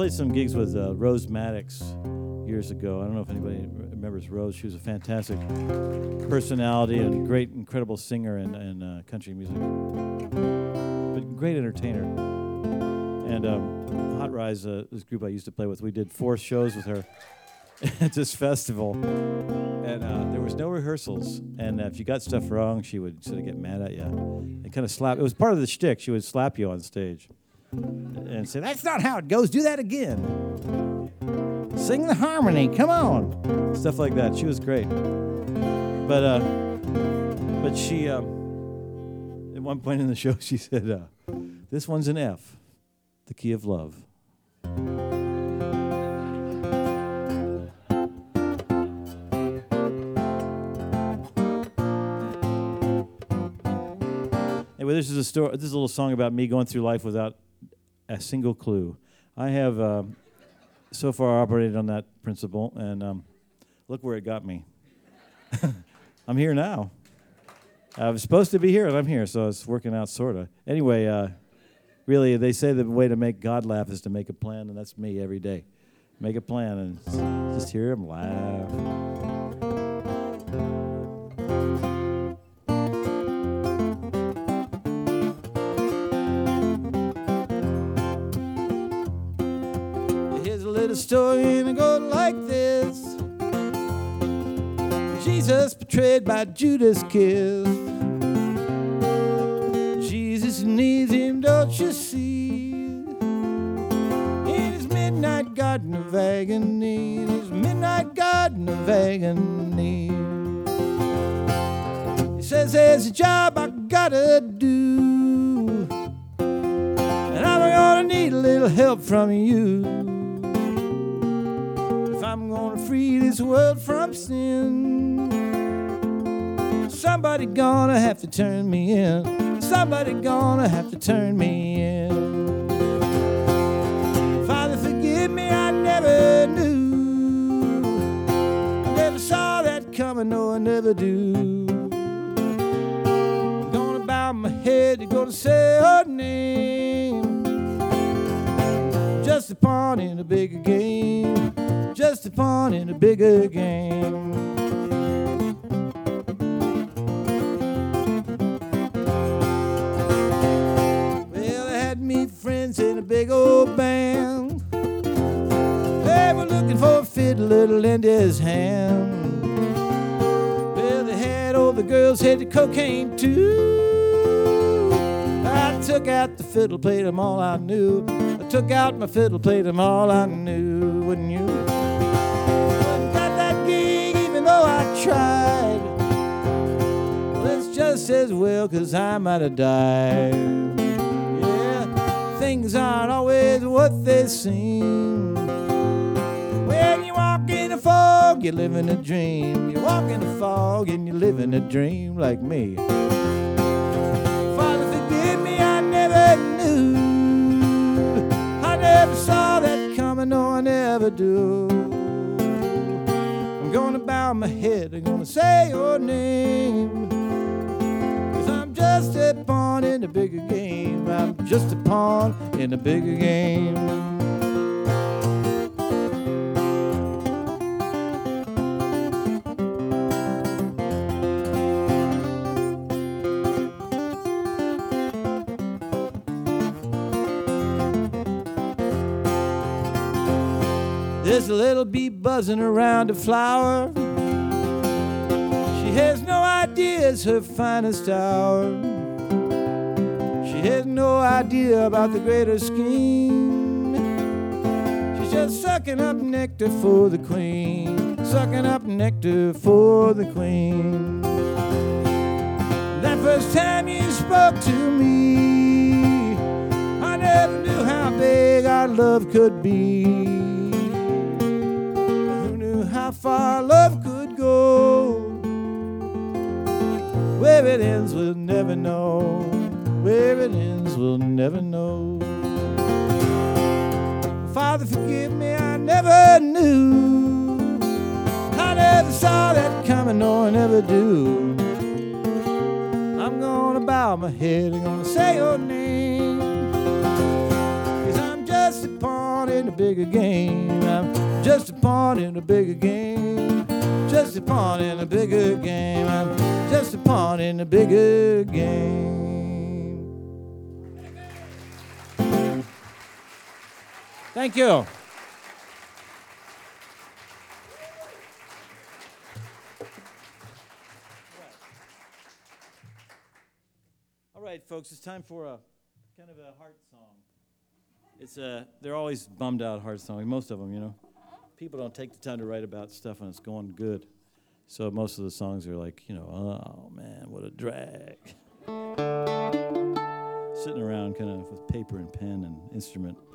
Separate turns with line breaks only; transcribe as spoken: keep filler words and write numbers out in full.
Played some gigs with uh, Rose Maddox years ago. I don't know if anybody remembers Rose. She was a fantastic personality and great, incredible singer in, in uh, country music, but great entertainer. And um, Hot Rise, uh, this group I used to play with, we did four shows with her at this festival, and uh, there was no rehearsals. And uh, if you got stuff wrong, she would sort of get mad at you and kind of slap. It was part of the shtick. She would slap you on stage and say, "That's not how it goes. Do that again. Sing the harmony. Come on." Stuff like that. She was great. But uh, but she, um, at one point in the show, she said, uh, "This one's an F, the key of love." Anyway, this is a story. This is a little song about me going through life without a single clue. I have uh, so far operated on that principle, and um, look where it got me. I'm here now. I was supposed to be here, and I'm here, so it's working out, sort of. Anyway, uh, really, they say the way to make God laugh is to make a plan, and that's me every day. Make a plan and just hear him laugh. A story and it goes like this. Jesus betrayed by Judas' kiss. Jesus needs him, don't you see? In his midnight garden of agony, in his midnight garden of agony. He says there's a job I gotta do, and I'm gonna need a little help from you. I'm gonna free this world from sin. Somebody gonna have to turn me in. Somebody gonna have to turn me in. Father, forgive me, I never knew. I never saw that coming, no, I never do. I'm gonna bow my head, you're gonna say her name. Just a pawn in a bigger game. Just a pawn in a bigger game. Well, I had me friends in a big old band. They were looking for a fiddler to lend his hand. Well, they had all the girls, had the cocaine too. I took out the fiddle, played them all I knew. I took out my fiddle, played them all I knew. Wouldn't you? I tried. Well, it's just as well, 'cause I might have died. Yeah, things aren't always what they seem. When you walk in a fog, you live in a dream. You walk in a fog and you live in a dream like me. Father, forgive me, I never knew. I never saw that coming, no, I never do. I'm gonna bow my head, I'm gonna say your name. 'Cause I'm just a pawn in a bigger game. I'm just a pawn in a bigger game. There's a little bee buzzing around a flower. She has no idea it's her finest hour. She has no idea about the greater scheme. She's just sucking up nectar for the queen. Sucking up nectar for the queen. That first time you spoke to me, I never knew how big our love could be. How far love could go. Where it ends we'll never know. Where it ends we'll never know. Father, forgive me, I never knew. I never saw that coming, no, I never do. I'm gonna bow my head, I'm gonna say your name. 'Cause I'm just a pawn in the bigger game. I'm just a pawn in the bigger game. Just a pawn in the bigger game. I'm just a pawn in the bigger game. Thank you. All right, folks, it's time for a kind of a heart song. It's a, they're always bummed out heart songs, most of them, you know. People don't take the time to write about stuff when it's going good. So most of the songs are like, you know, oh man, what a drag. Sitting around kind of with paper and pen and instrument.